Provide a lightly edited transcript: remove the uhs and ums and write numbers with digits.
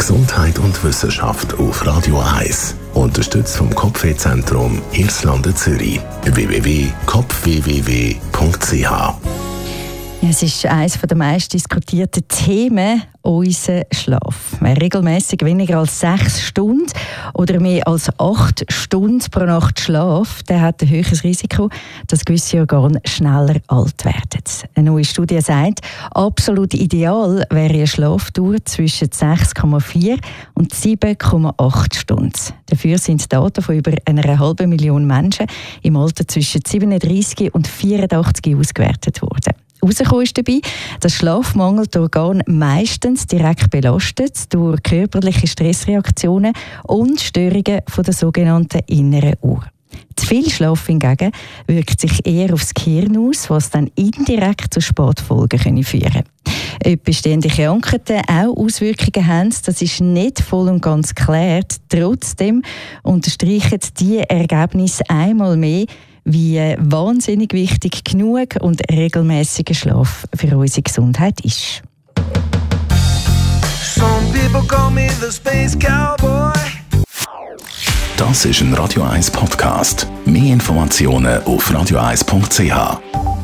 Gesundheit und Wissenschaft auf Radio 1. Unterstützt vom Kopfwehzentrum Irlande Zürich. www.kopfwww.ch. Es ist eines der meist diskutierten Themen, unser Schlaf. Wer regelmäßig weniger als 6 Stunden oder mehr als 8 Stunden pro Nacht schläft, der hat ein höheres Risiko, dass gewisse Organe schneller alt werden. Eine neue Studie sagt, absolut ideal wäre eine Schlafdauer zwischen 6,4 und 7,8 Stunden. Dafür sind Daten von über 500.000 Menschen im Alter zwischen 37 und 84 ausgewertet worden. Herausgekommen ist dabei, dass Schlafmangel die Organe meistens direkt belastet durch körperliche Stressreaktionen und Störungen von der sogenannten inneren Uhr. Zu viel Schlaf hingegen wirkt sich eher aufs Gehirn aus, was dann indirekt zu Spätfolgen führen kann. Ob bestehende Krankheiten auch Auswirkungen haben, das ist nicht voll und ganz geklärt. Trotzdem unterstreichen die Ergebnisse einmal mehr, wie wahnsinnig wichtig genug und regelmäßiger Schlaf für unsere Gesundheit ist. Das ist ein Radio 1 Podcast. Mehr Informationen auf radio1.ch.